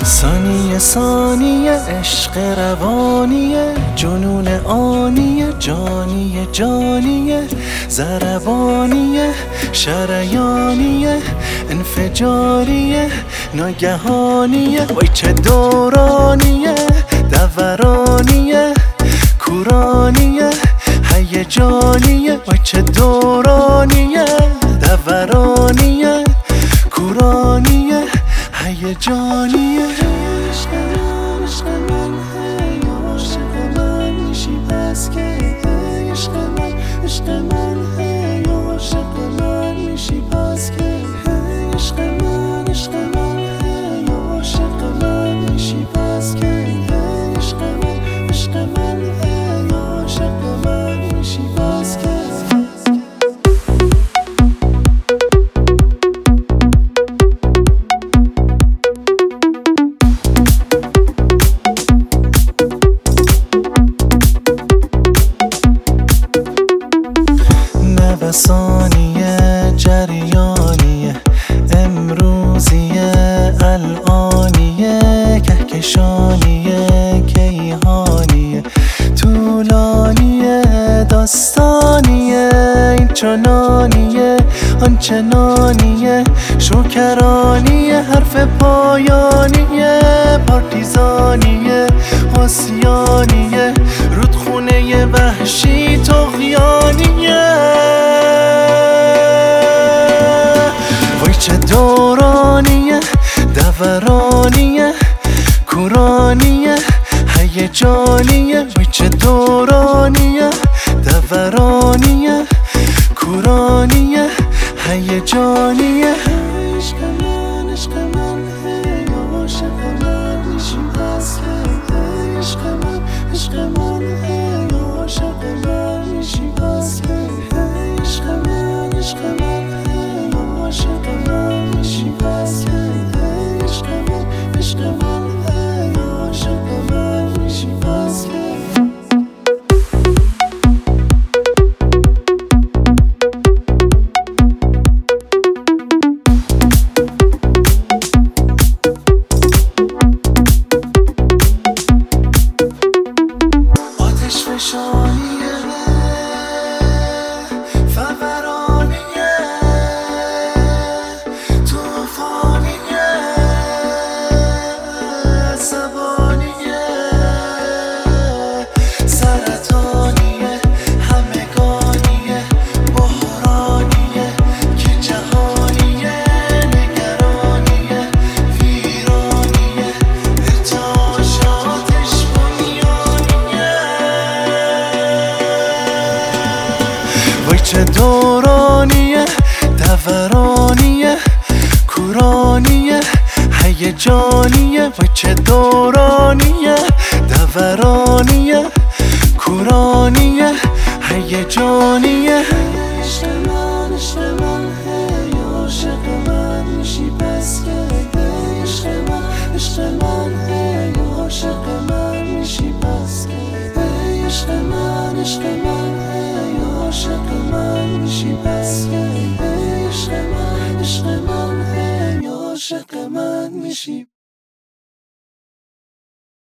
ثانیه ثانیه عشق روانیه، جنون آنیه، جانیه جانیه، ضربانیه، شریانیه، انفجاریه، ناگهانیه. وای چه دورانیه، دورانیه، کورانیه، هیجانیه. وای چه دورانیه، دورانیه، کورانیه، هیجانیه. عشق من، عشق من، هی عاشق من میشی پس که هی عشق من، عشق من، هی عاشق من میشی پس که هی عشق من، عشق من، هی عاشق من میشی پس که هی عشق من، عشق من، هی عاشق من میشی پس که ثانیه جریانیه، امروزیه، الانیه، کهکشانیه، کیهانیه، طولانیه، داستانیه، این چنانیه، آنچنانیه، شکرانیه، حرف پایانیه، پارتیزانیه، آسیانیه، رودخونه وحشی، طغیانیه. چه دورانیه، دورانیه، کورانیه، هیجانیه. وای چه دورانیه، دورانیه، کورانیه، هیجانیه. عشق من، عشق من، هی عاشق من میشی پس که هی عشق من، عشق من، هی عاشق من میشی پس که هی عشق من، عشق من، عاشق من میشی پس که هی عشق من، عشق من، هی عاشق من میشی پس که آتش فشانیه، فورانیه، طوفانیه، عصبانیه، سرطانیه، همگانیه، بحرانیه، که جهانیه، نگرانیه، ویرانیه، ارتعاشاتش بنیانیه. وای چه دورانیه، دورانیه، کورانیه، هیجانیه. وای چه دورانیه، دورانیه، کورانیه، هیجانیه. عشق من، عشق من، هی عاشق من میشی پس که هی عشق من، عشق من، هی عاشق من میشی پس که هی عشق من، عشق من، هی عاشق من میشی پس که هی عشق من، عشق من، هی عاشق من میشی.